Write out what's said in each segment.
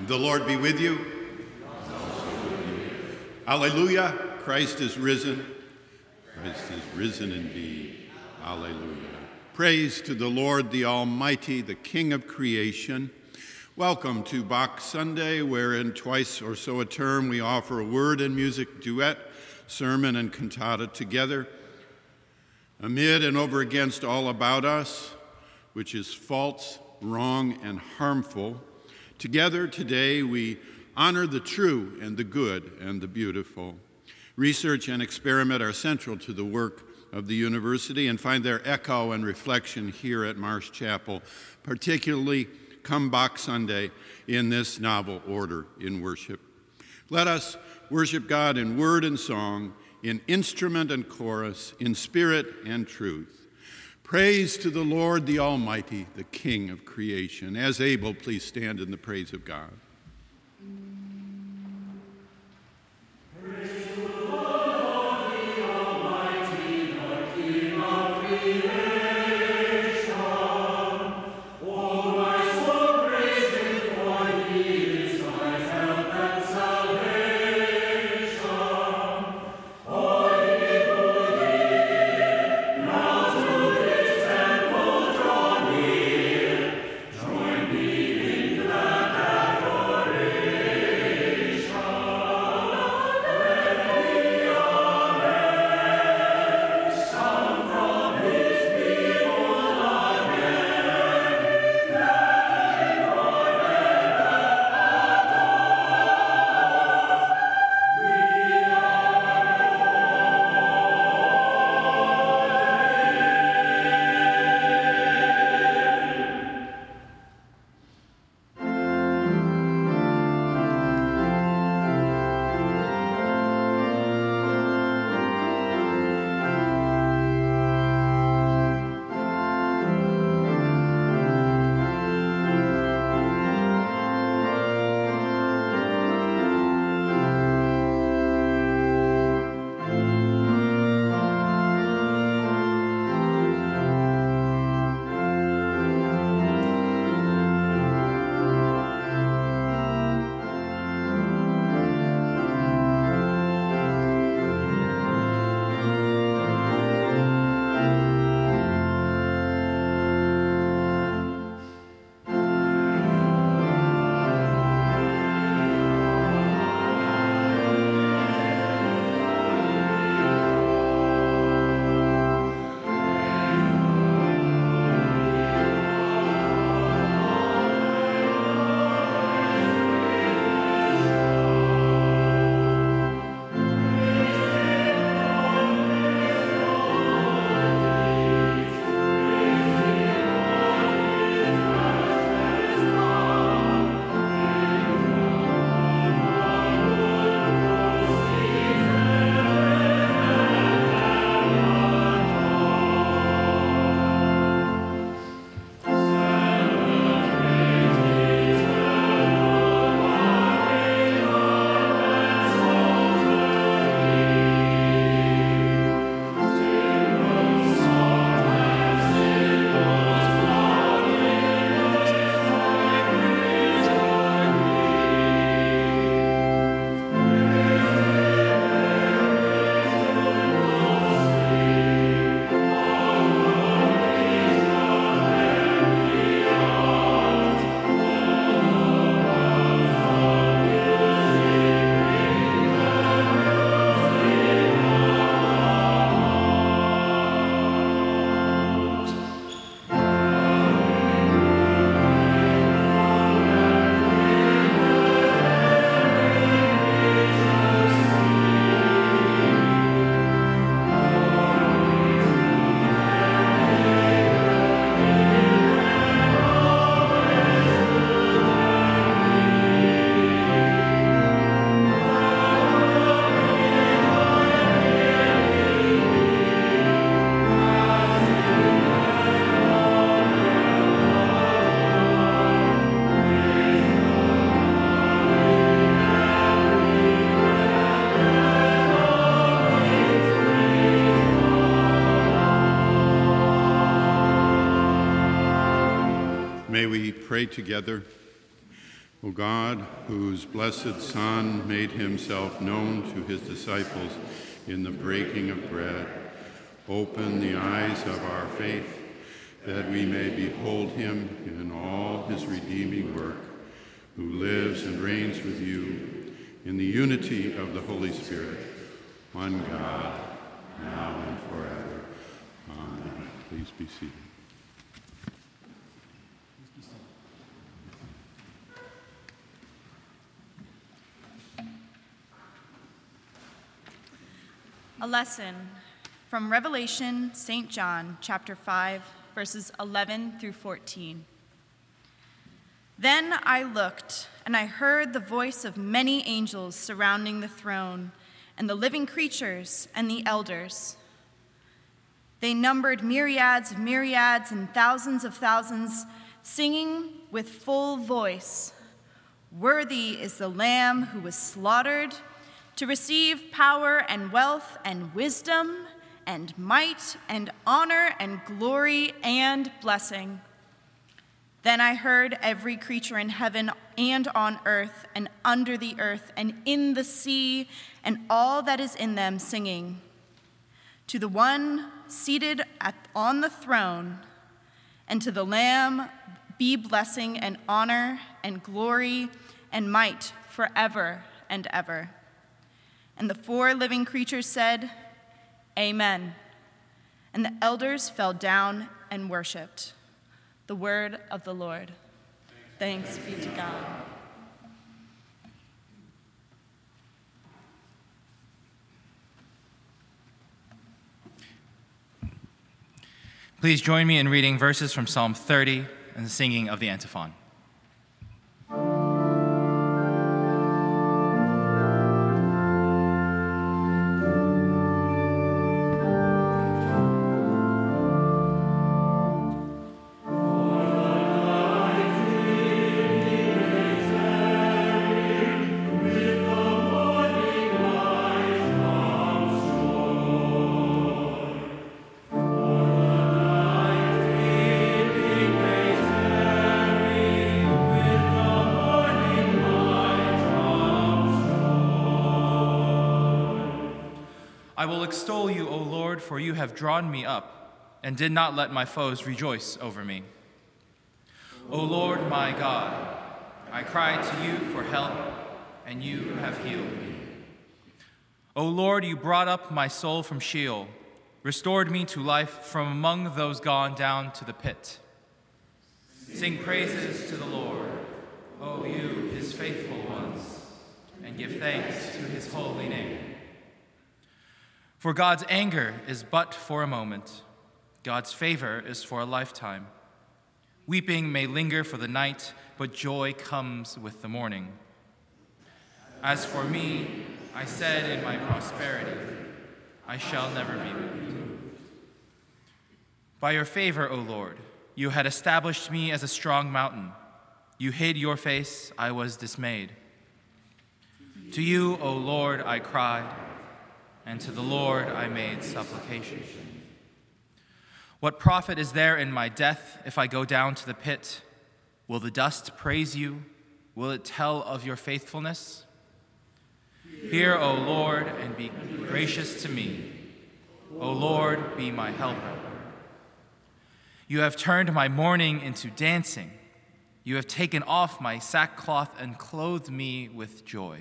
The Lord be with you. Alleluia, Christ is risen. Christ is risen indeed. Alleluia. Praise to the Lord, the Almighty, the King of creation. Welcome to Bach Sunday, wherein twice or so a term we offer a word and music duet, sermon and cantata together, amid and over against all about us, which is false, wrong, and harmful. Together today we honor the true and the good and the beautiful. Research and experiment are central to the work of the university and find their echo and reflection here at Marsh Chapel, particularly come Bach Sunday in this novel order in worship. Let us worship God in word and song, in instrument and chorus, in spirit and truth. Praise to the Lord, the Almighty, the King of creation. As able, please stand in the praise of God. Praise to the Lord, the Almighty, the King of creation. Oh, my soul, praise Him, for He is my help and salvation. All ye who hear, now to His temple draw near. Join me in glad adoration. Pray together. O God, whose blessed Son made himself known to his disciples in the breaking of bread, open the eyes of our faith, that we may behold him in all his redeeming work, who lives and reigns with you in the unity of the Holy Spirit, one God, now and forever. Amen. Please be seated. A lesson from Revelation, St. John, chapter 5, verses 11 through 14. Then I looked, and I heard the voice of many angels surrounding the throne, and the living creatures and the elders. They numbered myriads of myriads and thousands of thousands, singing with full voice, "Worthy is the Lamb who was slaughtered, to receive power and wealth and wisdom and might and honor and glory and blessing." Then I heard every creature in heaven and on earth and under the earth and in the sea and all that is in them singing, "To the one seated on the throne and to the Lamb be blessing and honor and glory and might forever and ever." And the 4 living creatures said, "Amen." And the elders fell down and worshiped. The word of the Lord. Thanks be to God. Please join me in reading verses from Psalm 30 and the singing of the antiphon. I will extol you, O Lord, for you have drawn me up and did not let my foes rejoice over me. O Lord, my God, I cried to you for help, and you have healed me. O Lord, you brought up my soul from Sheol, restored me to life from among those gone down to the pit. Sing praises to the Lord, O you, his faithful ones, and give thanks to his holy name. For God's anger is but for a moment. God's favor is for a lifetime. Weeping may linger for the night, but joy comes with the morning. As for me, I said in my prosperity, I shall never be moved. By your favor, O Lord, you had established me as a strong mountain. You hid your face, I was dismayed. To you, O Lord, I cried, and to the Lord I made supplication. What profit is there in my death if I go down to the pit? Will the dust praise you? Will it tell of your faithfulness? Hear, O Lord, and be gracious to me. O Lord, be my helper. You have turned my mourning into dancing. You have taken off my sackcloth and clothed me with joy,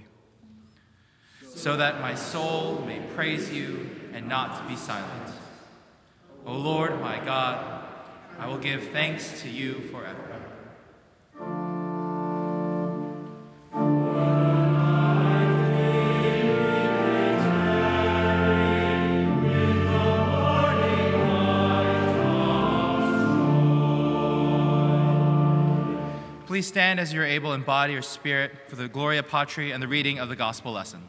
so that my soul may praise you and not be silent. O Lord, my God, I will give thanks to you forever. Please stand as you're able in body or spirit for the Gloria Patri and the reading of the gospel lesson.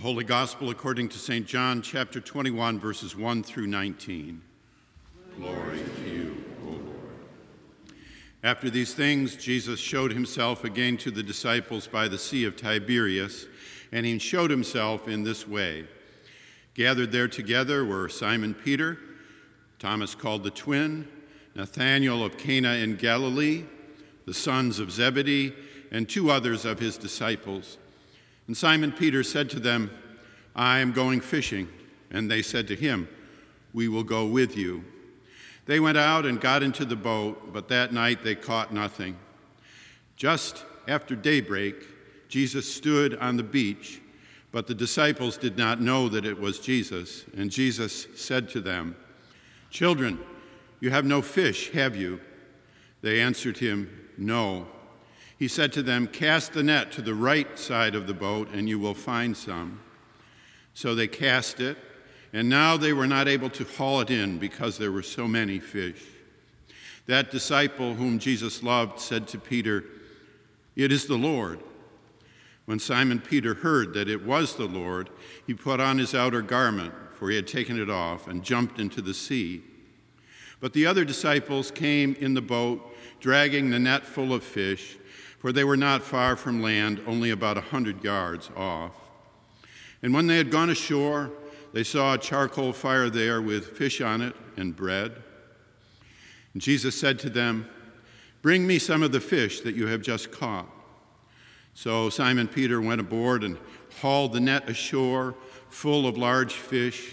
Holy Gospel according to St. John, chapter 21, verses 1 through 19. Glory to you, O Lord. After these things, Jesus showed himself again to the disciples by the Sea of Tiberias, and he showed himself in this way. Gathered there together were Simon Peter, Thomas called the twin, Nathanael of Cana in Galilee, the sons of Zebedee, and two others of his disciples. And Simon Peter said to them, "I am going fishing." And they said to him, "We will go with you." They went out and got into the boat, but that night they caught nothing. Just after daybreak, Jesus stood on the beach, but the disciples did not know that it was Jesus. And Jesus said to them, "Children, you have no fish, have you?" They answered him, "No." He said to them, "Cast the net to the right side of the boat, and you will find some." So they cast it, and now they were not able to haul it in because there were so many fish. That disciple whom Jesus loved said to Peter, "It is the Lord." When Simon Peter heard that it was the Lord, he put on his outer garment, for he had taken it off, and jumped into the sea. But the other disciples came in the boat, dragging the net full of fish, for they were not far from land, only about 100 yards off. And when they had gone ashore, they saw a charcoal fire there with fish on it and bread. And Jesus said to them, "Bring me some of the fish that you have just caught." So Simon Peter went aboard and hauled the net ashore full of large fish,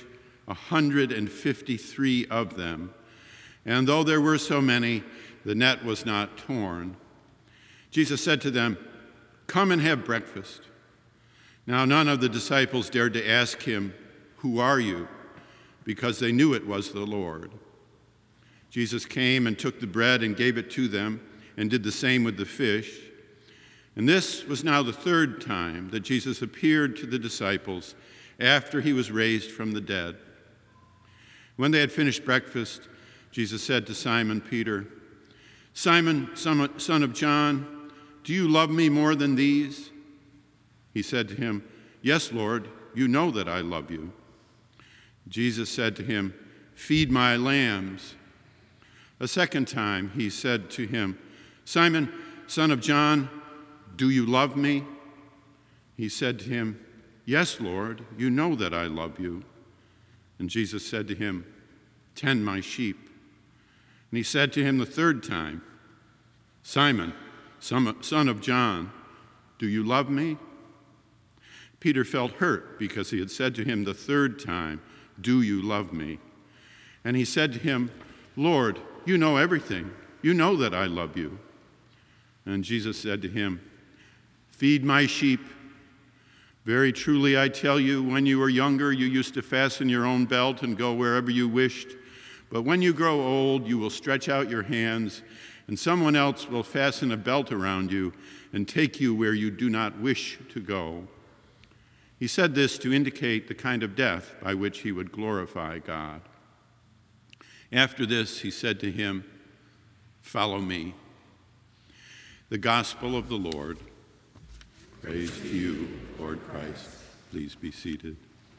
153 of them. And though there were so many, the net was not torn. Jesus said to them, "Come and have breakfast." Now none of the disciples dared to ask him, "Who are you?" because they knew it was the Lord. Jesus came and took the bread and gave it to them, and did the same with the fish. And this was now the third time that Jesus appeared to the disciples after he was raised from the dead. When they had finished breakfast, Jesus said to Simon Peter, "Simon, son of John, do you love me more than these?" He said to him, "Yes, Lord, you know that I love you." Jesus said to him, "Feed my lambs." A second time he said to him, "Simon, son of John, do you love me?" He said to him, "Yes, Lord, you know that I love you." And Jesus said to him, "Tend my sheep." And he said to him the third time, "Simon, son of John, do you love me?" Peter felt hurt because he had said to him the third time, "Do you love me?" And he said to him, "Lord, you know everything. You know that I love you." And Jesus said to him, "Feed my sheep. Very truly I tell you, when you were younger, you used to fasten your own belt and go wherever you wished. But when you grow old, you will stretch out your hands, and someone else will fasten a belt around you and take you where you do not wish to go." He said this to indicate the kind of death by which he would glorify God. After this, he said to him, "Follow me." The Gospel of the Lord. Praise to you, Lord Christ. Please be seated.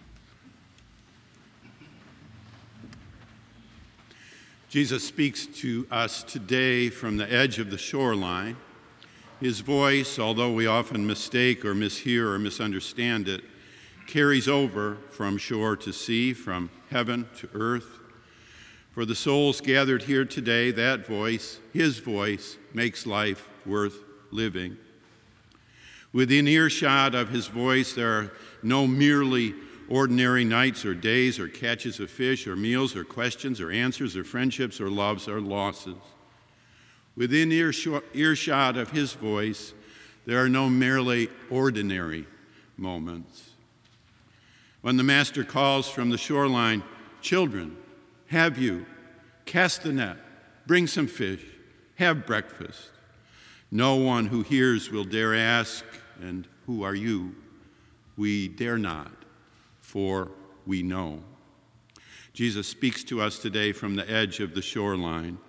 Jesus speaks to us today from the edge of the shoreline. His voice, although we often mistake or mishear or misunderstand it, carries over from shore to sea, from heaven to earth. For the souls gathered here today, that voice, his voice, makes life worth living. Within earshot of his voice, there are no merely ordinary nights or days or catches of fish or meals or questions or answers or friendships or loves or losses. Within earshot of his voice, there are no merely ordinary moments. When the Master calls from the shoreline, "Children, have you? Cast the net, bring some fish, have breakfast." No one who hears will dare ask, "And who are you?" We dare not, for we know. Jesus speaks to us today from the edge of the shoreline.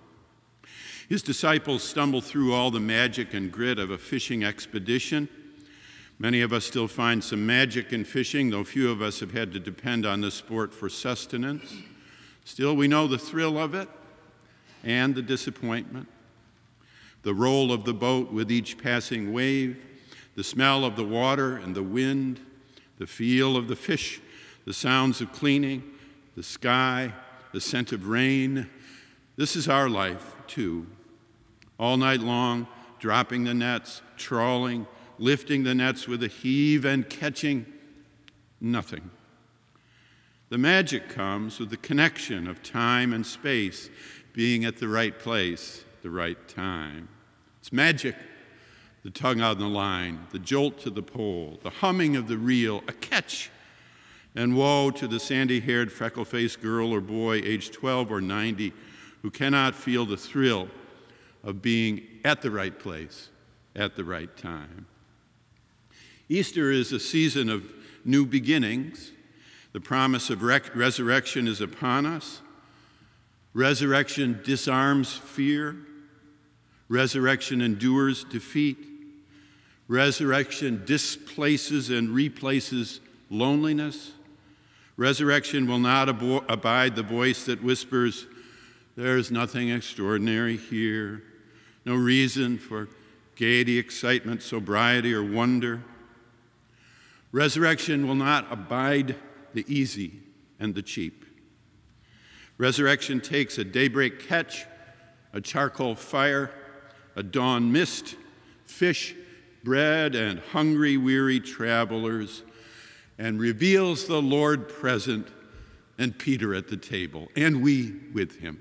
His disciples stumble through all the magic and grit of a fishing expedition, Many of us still find some magic in fishing, though few of us have had to depend on the sport for sustenance. Still, we know the thrill of it and the disappointment, the roll of the boat with each passing wave, the smell of the water and the wind, the feel of the fish, the sounds of cleaning, the sky, the scent of rain. This is our life, too. All night long, dropping the nets, trawling, lifting the nets with a heave and catching nothing. The magic comes with the connection of time and space, being at the right place, the right time. It's magic, the tug on the line, the jolt to the pole, the humming of the reel, a catch. And woe to the sandy-haired, freckle-faced girl or boy, aged 12 or 90, who cannot feel the thrill of being at the right place at the right time. Easter is a season of new beginnings. The promise of resurrection is upon us. Resurrection disarms fear. Resurrection endures defeat. Resurrection displaces and replaces loneliness. Resurrection will not abide the voice that whispers, "There's nothing extraordinary here. No reason for gaiety, excitement, sobriety, or wonder." Resurrection will not abide the easy and the cheap. Resurrection takes a daybreak catch, a charcoal fire, a dawn mist, fish, bread, and hungry, weary travelers, and reveals the Lord present and Peter at the table, and we with him.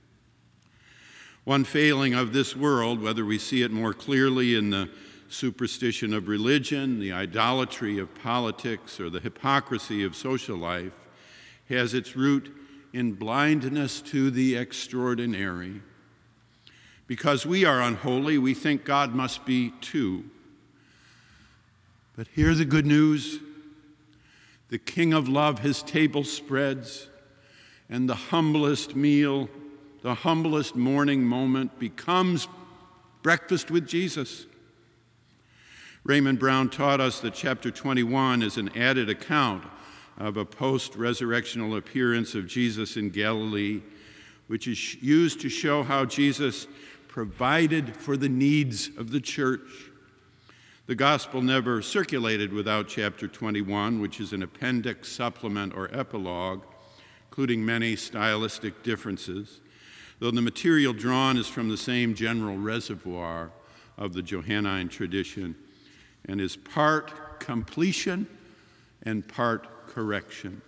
One failing of this world, whether we see it more clearly in the superstition of religion, the idolatry of politics, or the hypocrisy of social life, has its root in blindness to the extraordinary. Because we are unholy, we think God must be too. But hear the good news. The King of Love his table spreads, and the humblest meal, the humblest morning moment becomes breakfast with Jesus. Raymond Brown taught us that chapter 21 is an added account of a post-resurrectional appearance of Jesus in Galilee, which is used to show how Jesus provided for the needs of the church. The gospel never circulated without chapter 21, which is an appendix, supplement, or epilogue, including many stylistic differences, though the material drawn is from the same general reservoir of the Johannine tradition and is part completion and part correction.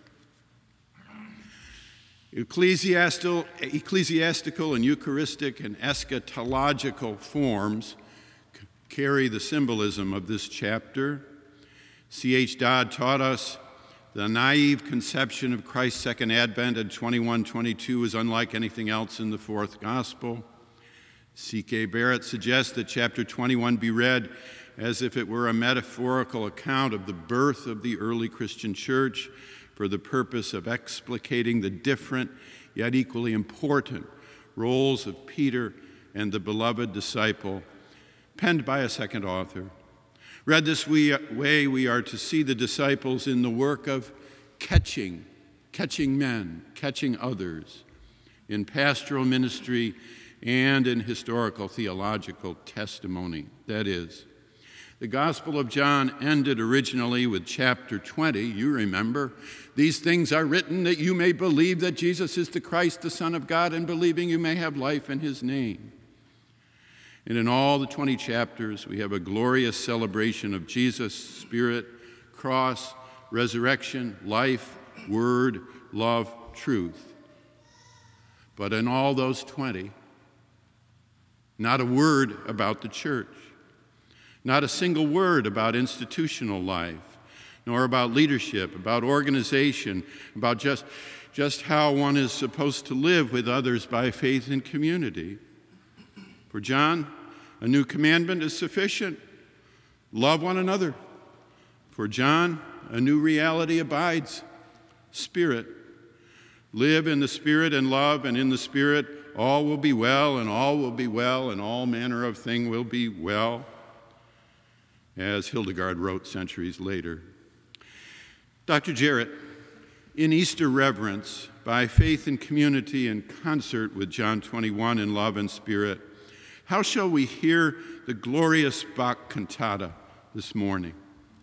Ecclesiastical and Eucharistic and eschatological forms carry the symbolism of this chapter. C.H. Dodd taught us the naive conception of Christ's second advent in 21:22 is unlike anything else in the fourth gospel. C.K. Barrett suggests that chapter 21 be read as if it were a metaphorical account of the birth of the early Christian church for the purpose of explicating the different yet equally important roles of Peter and the beloved disciple, penned by a second author. Read this way, we are to see the disciples in the work of catching men, catching others, in pastoral ministry and in historical theological testimony. That is, the Gospel of John ended originally with chapter 20. You remember, "These things are written that you may believe that Jesus is the Christ, the Son of God, and believing you may have life in his name." And in all the 20 chapters, we have a glorious celebration of Jesus, Spirit, cross, resurrection, life, word, love, truth. But in all those 20, not a word about the church. Not a single word about institutional life, nor about leadership, about organization, about just how one is supposed to live with others by faith and community. For John, a new commandment is sufficient. Love one another. For John, a new reality abides. Spirit. Live in the Spirit and love, and in the Spirit all will be well, and all will be well, and all manner of thing will be well. as Hildegard wrote centuries later. Dr. Jarrett, in Easter reverence, by faith and community in concert with John 21 in love and spirit, how shall we hear the glorious Bach cantata this morning?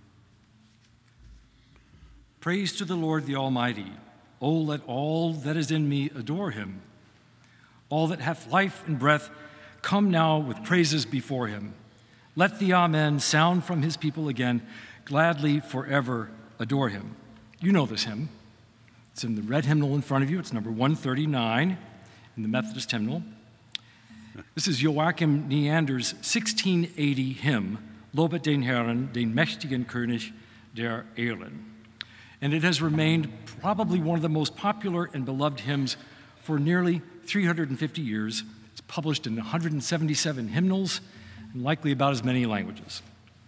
Praise to the Lord the Almighty. O let all that is in me adore him. All that hath life and breath, come now with praises before him. Let the Amen sound from his people again, gladly forever adore him. You know this hymn. It's in the red hymnal in front of you. It's number 139 in the Methodist hymnal. This is Joachim Neander's 1680 hymn, Lobet den Herrn, den mächtigen König der Erlen. And it has remained probably one of the most popular and beloved hymns for nearly 350 years. It's published in 177 hymnals and likely about as many languages.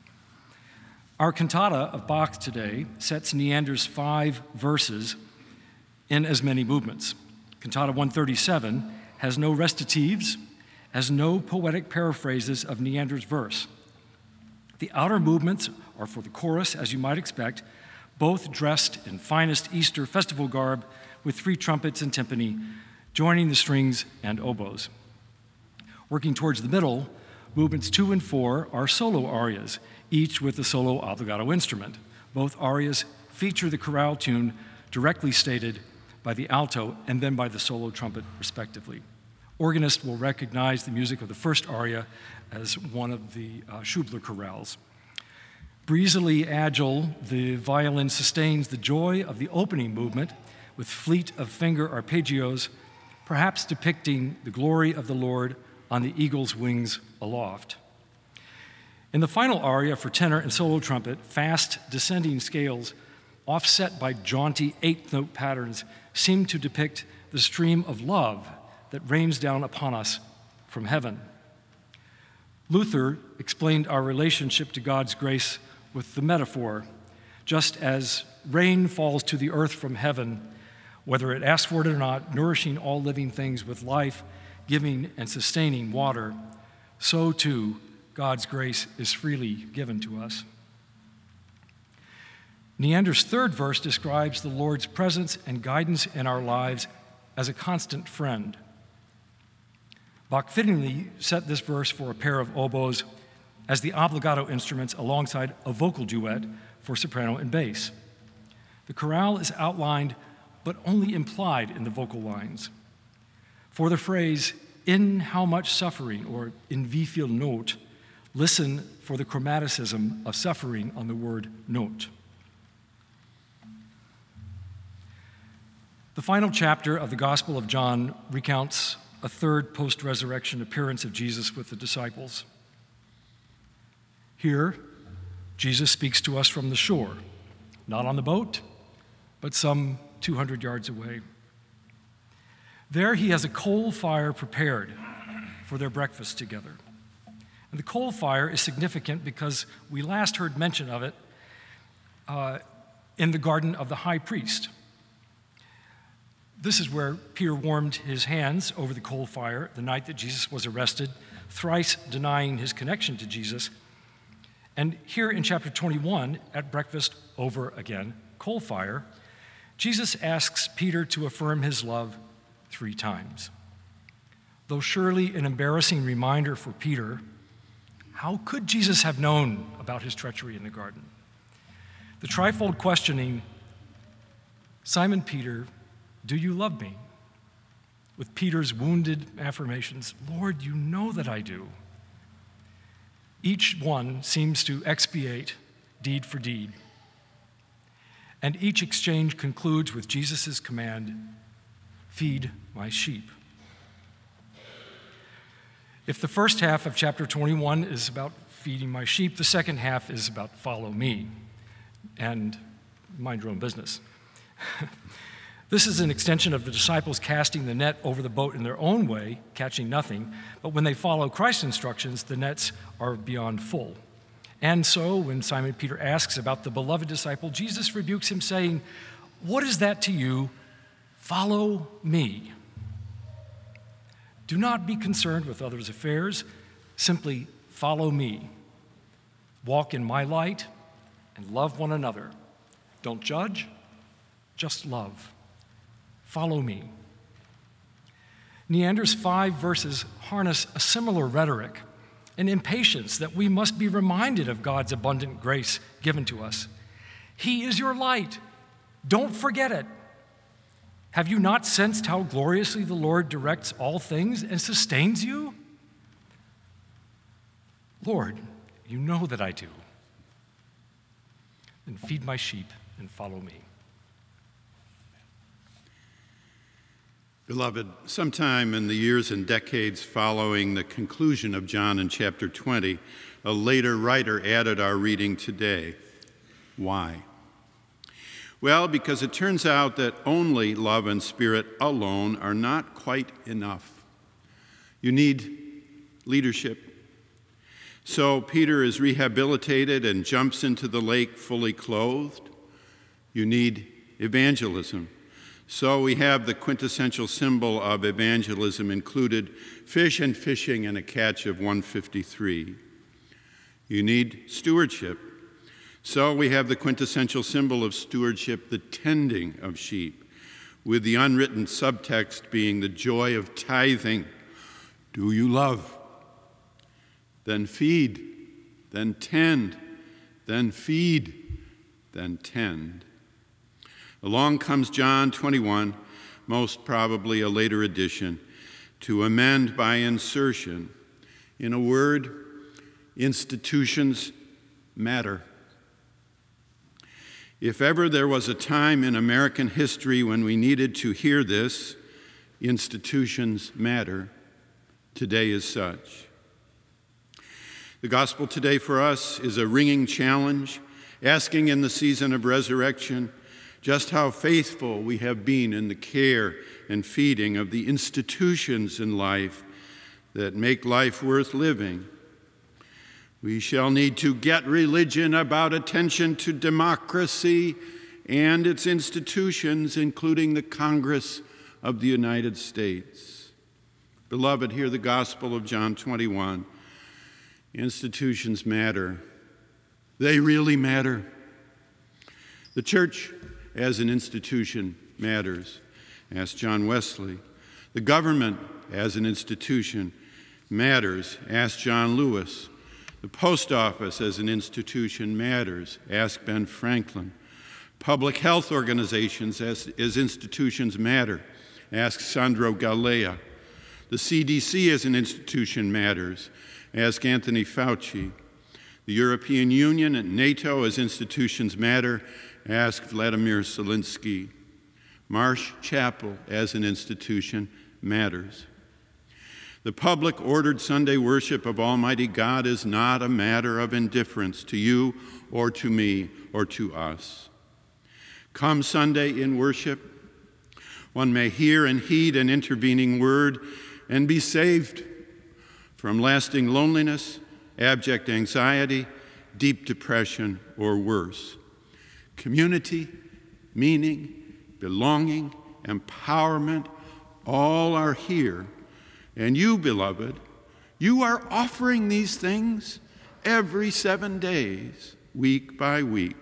Our cantata of Bach today sets Neander's 5 verses in as many movements. Cantata 137 has no recitatives, has no poetic paraphrases of Neander's verse. The outer movements are for the chorus, as you might expect, both dressed in finest Easter festival garb with 3 trumpets and timpani, joining the strings and oboes. Working towards the middle, movements 2 and 4 are solo arias, each with a solo obbligato instrument. Both arias feature the chorale tune directly stated by the alto and then by the solo trumpet, respectively. Organists will recognize the music of the first aria as one of the Schubler chorales. Breezily agile, the violin sustains the joy of the opening movement with fleet of finger arpeggios, perhaps depicting the glory of the Lord on the eagle's wings aloft. In the final aria for tenor and solo trumpet, fast descending scales, offset by jaunty 8th-note patterns, seem to depict the stream of love that rains down upon us from heaven. Luther explained our relationship to God's grace with the metaphor, just as rain falls to the earth from heaven, whether it asks for it or not, nourishing all living things with life, giving and sustaining water, so too God's grace is freely given to us. Neander's 3rd verse describes the Lord's presence and guidance in our lives as a constant friend. Bach fittingly set this verse for a pair of oboes as the obbligato instruments alongside a vocal duet for soprano and bass. The chorale is outlined but only implied in the vocal lines. For the phrase, "in how much suffering," or "in wie viel Not," listen for the chromaticism of suffering on the word Not. The final chapter of the Gospel of John recounts a 3rd post-resurrection appearance of Jesus with the disciples. Here, Jesus speaks to us from the shore, not on the boat, but some 200 yards away. There he has a coal fire prepared for their breakfast together. And the coal fire is significant because we last heard mention of it in the garden of the high priest. This is where Peter warmed his hands over the coal fire the night that Jesus was arrested, thrice denying his connection to Jesus. And here in chapter 21, at breakfast over again, coal fire, Jesus asks Peter to affirm his love 3 times. Though surely an embarrassing reminder for Peter, how could Jesus have known about his treachery in the garden? The trifold questioning, "Simon Peter, do you love me?" with Peter's wounded affirmations, "Lord, you know that I do." Each one seems to expiate deed for deed. And each exchange concludes with Jesus' command, "Feed my sheep." If the first half of chapter 21 is about feeding my sheep, the second half is about follow me and mind your own business. This is an extension of the disciples casting the net over the boat in their own way, catching nothing, but when they follow Christ's instructions, the nets are beyond full. And so, when Simon Peter asks about the beloved disciple, Jesus rebukes him, saying, "What is that to you? Follow me." Do not be concerned with others' affairs, simply follow me. Walk in my light and love one another. Don't judge, just love. Follow me. Neander's 5 verses harness a similar rhetoric, an impatience that we must be reminded of God's abundant grace given to us. He is your light. Don't forget it. Have you not sensed how gloriously the Lord directs all things and sustains you? Lord, you know that I do. Then feed my sheep and follow me. Beloved, sometime in the years and decades following the conclusion of John in chapter 20, a later writer added our reading today. Why? Well, because it turns out that only love and spirit alone are not quite enough. You need leadership. So Peter is rehabilitated and jumps into the lake fully clothed. You need evangelism. So we have the quintessential symbol of evangelism included: fish and fishing and a catch of 153. You need stewardship. So we have the quintessential symbol of stewardship, the tending of sheep, with the unwritten subtext being the joy of tithing. Do you love? Then feed, then tend, then feed, then tend. Along comes John 21, most probably a later edition, to amend by insertion. In a word, institutions matter. If ever there was a time in American history when we needed to hear this, institutions matter, today is such. The gospel today for us is a ringing challenge, asking in the season of resurrection just how faithful we have been in the care and feeding of the institutions in life that make life worth living. We shall need to get religion about attention to democracy and its institutions, including the Congress of the United States. Beloved, hear the gospel of John 21. Institutions matter. They really matter. The church as an institution matters. Ask John Wesley. The government as an institution matters. Ask John Lewis. The post office as an institution matters. Ask Ben Franklin. Public health organizations as institutions matter. Ask Sandro Galea. The CDC as an institution matters. Ask Anthony Fauci. The European Union and NATO as institutions matter. Ask Vladimir Zelensky. Marsh Chapel as an institution matters. The public ordered Sunday worship of Almighty God is not a matter of indifference to you or to me or to us. Come Sunday in worship, one may hear and heed an intervening word and be saved from lasting loneliness, abject anxiety, deep depression, or worse. Community, meaning, belonging, empowerment, all are here. And you, beloved, you are offering these things every 7 days, week by week.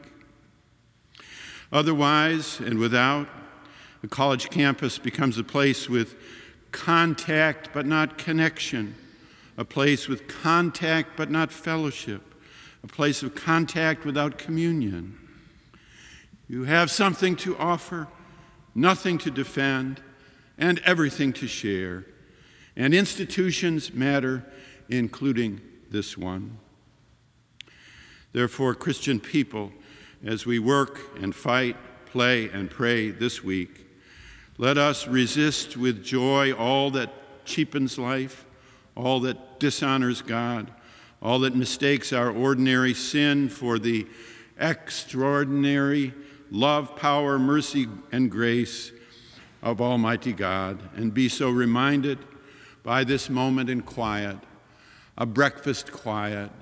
Otherwise, and without, the college campus becomes a place with contact but not connection, a place with contact but not fellowship, a place of contact without communion. You have something to offer, nothing to defend, and everything to share. And institutions matter, including this one. Therefore, Christian people, as we work and fight, play, and pray this week, let us resist with joy all that cheapens life, all that dishonors God, all that mistakes our ordinary sin for the extraordinary love, power, mercy, and grace of Almighty God, and be so reminded by this moment in quiet, a breakfast quiet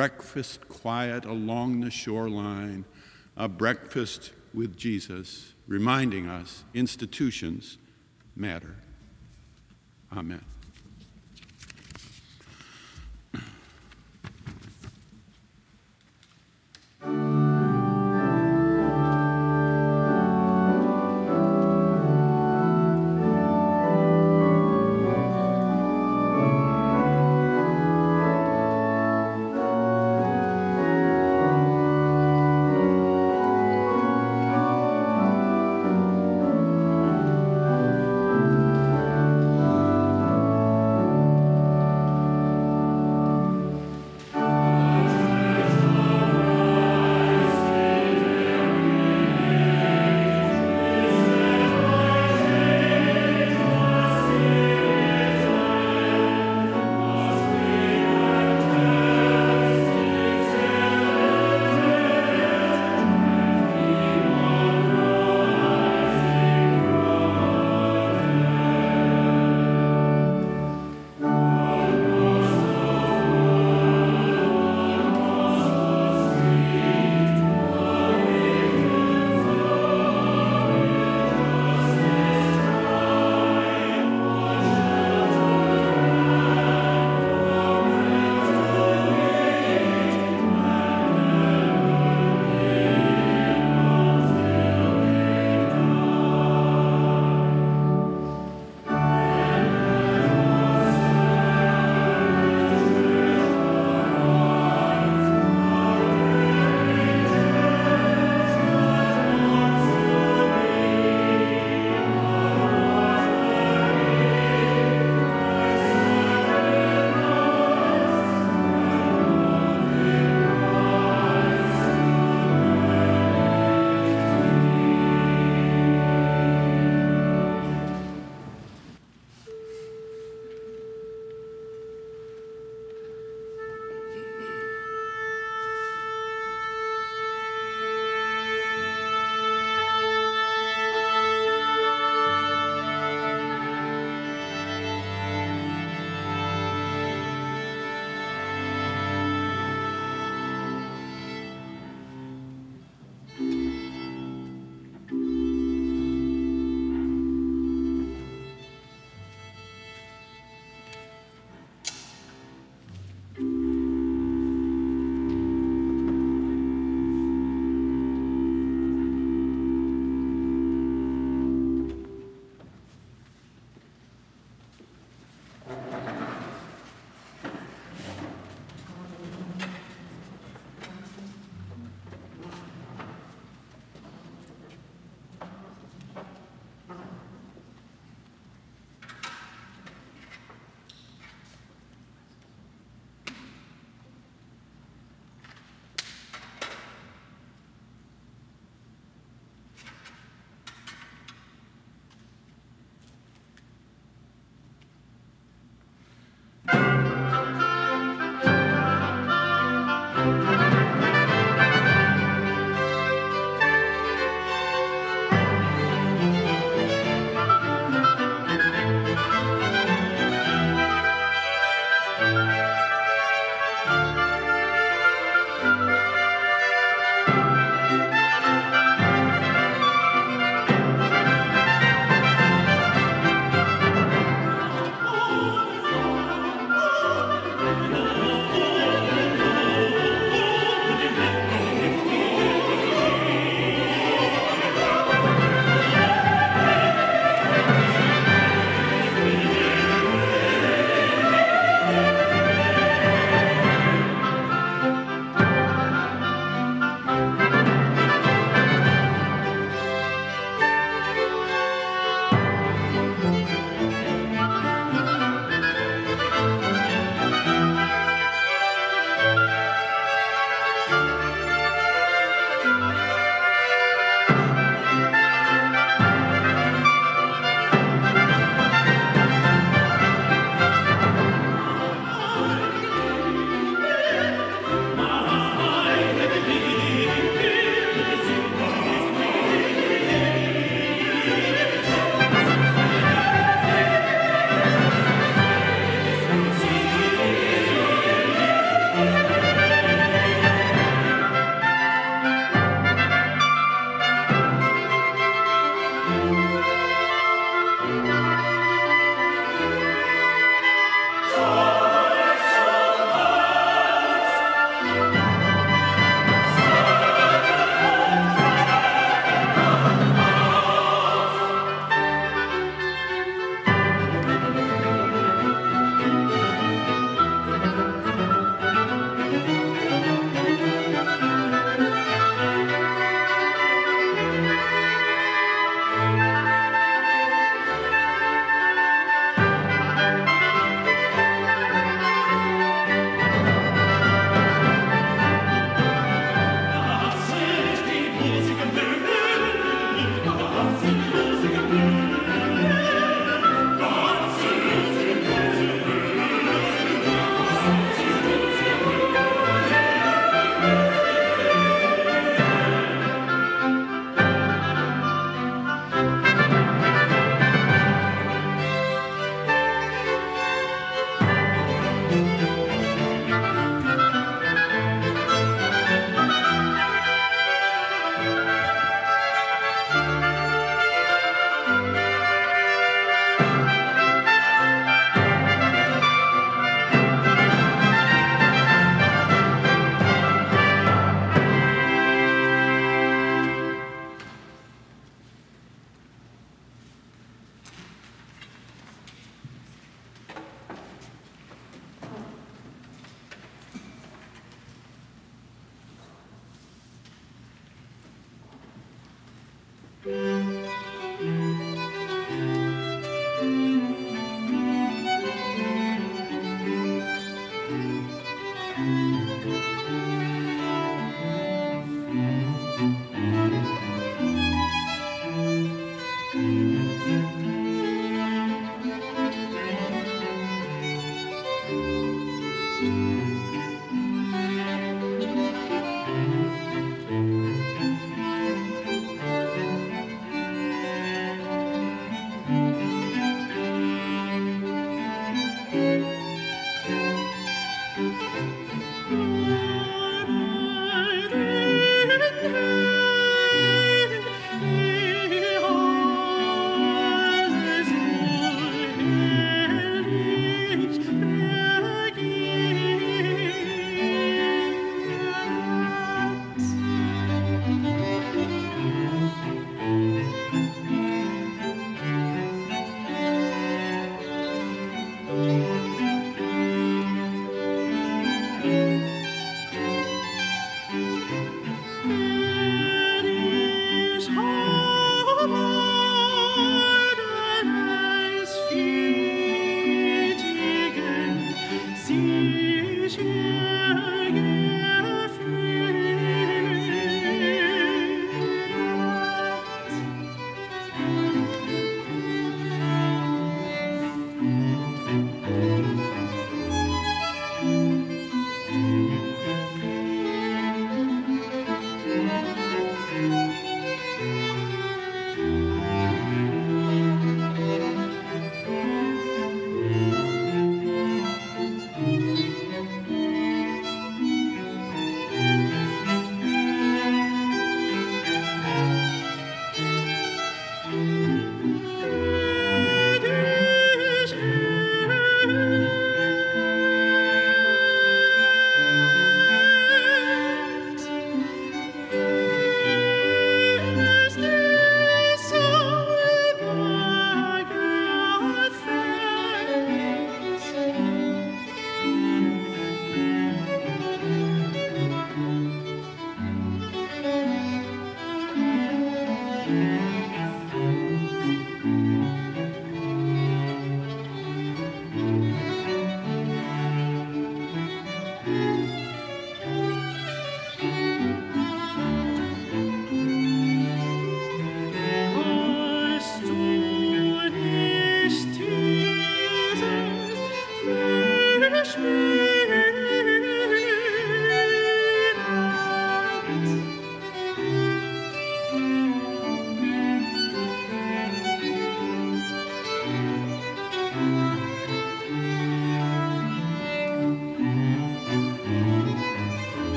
along the shoreline, a breakfast with Jesus, reminding us institutions matter. Amen.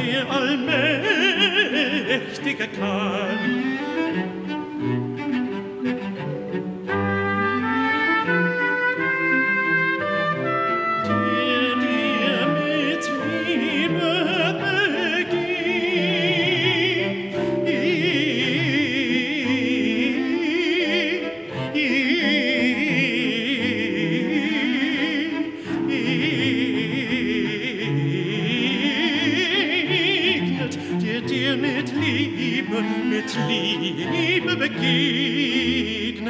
der Allmächtige kann. Mit Liebe begegnet.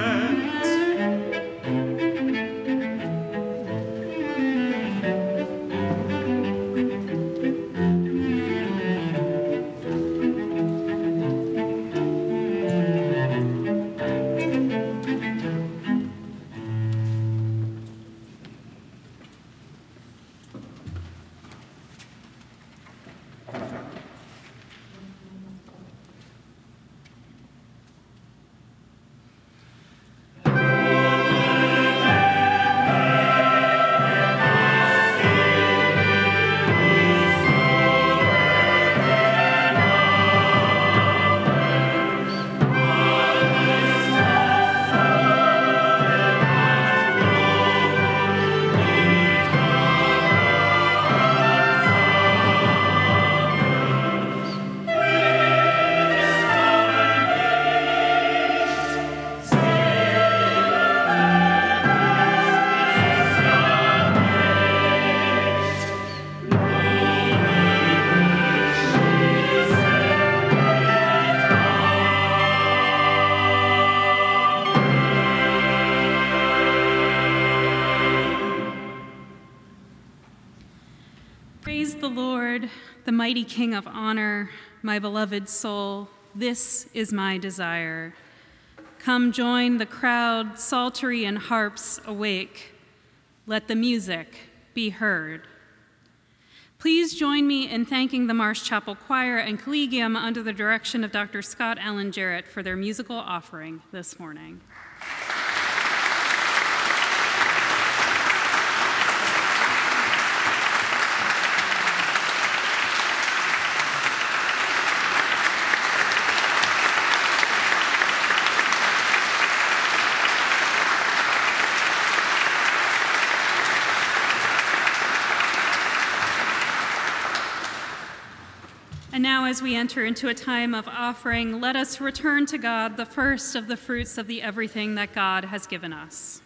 Praise the Lord, the mighty King of honor, my beloved soul. This is my desire. Come join the crowd, psaltery and harps awake. Let the music be heard. Please join me in thanking the Marsh Chapel Choir and Collegium under the direction of Dr. Scott Allen Jarrett for their musical offering this morning. And now, as we enter into a time of offering, let us return to God the first of the fruits of the everything that God has given us.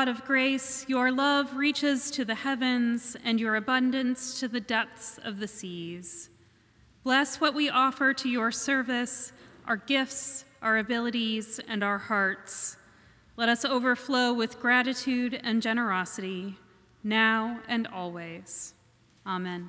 God of grace, your love reaches to the heavens and your abundance to the depths of the seas. Bless what we offer to your service, our gifts, our abilities, and our hearts. Let us overflow with gratitude and generosity, now and always. Amen.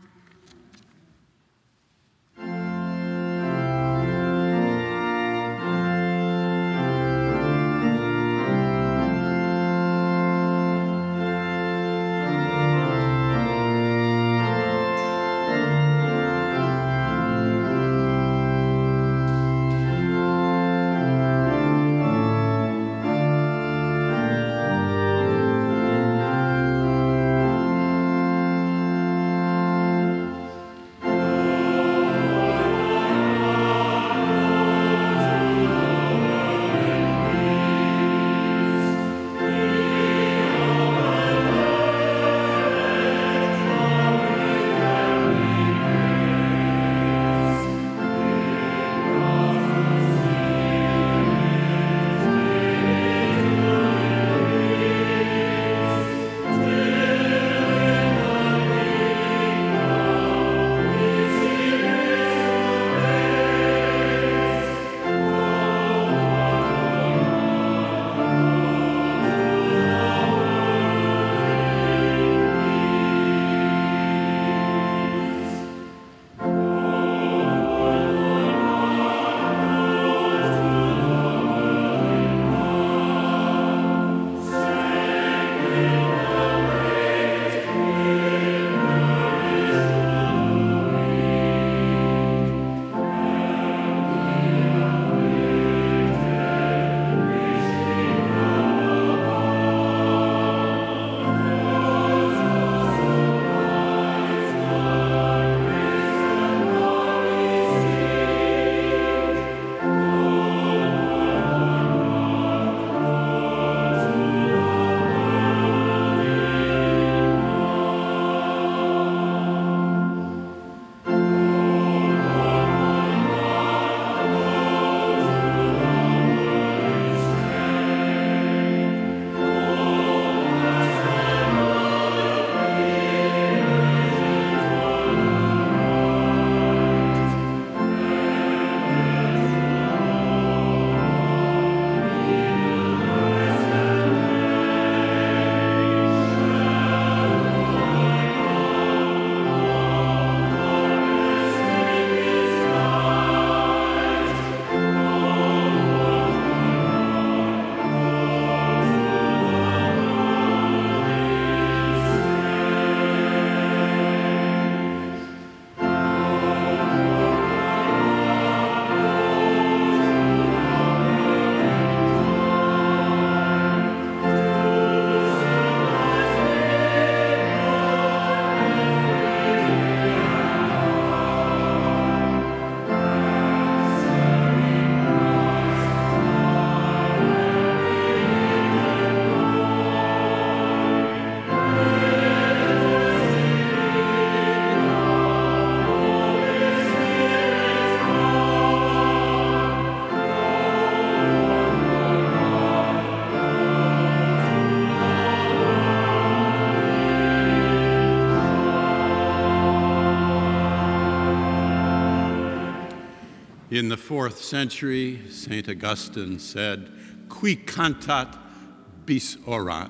In the 4th century, St. Augustine said, "Qui cantat bis orat,"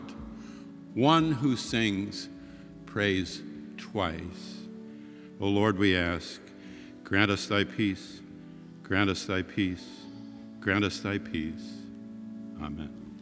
one who sings, prays twice. O Lord, we ask, grant us thy peace, grant us thy peace, grant us thy peace. Amen.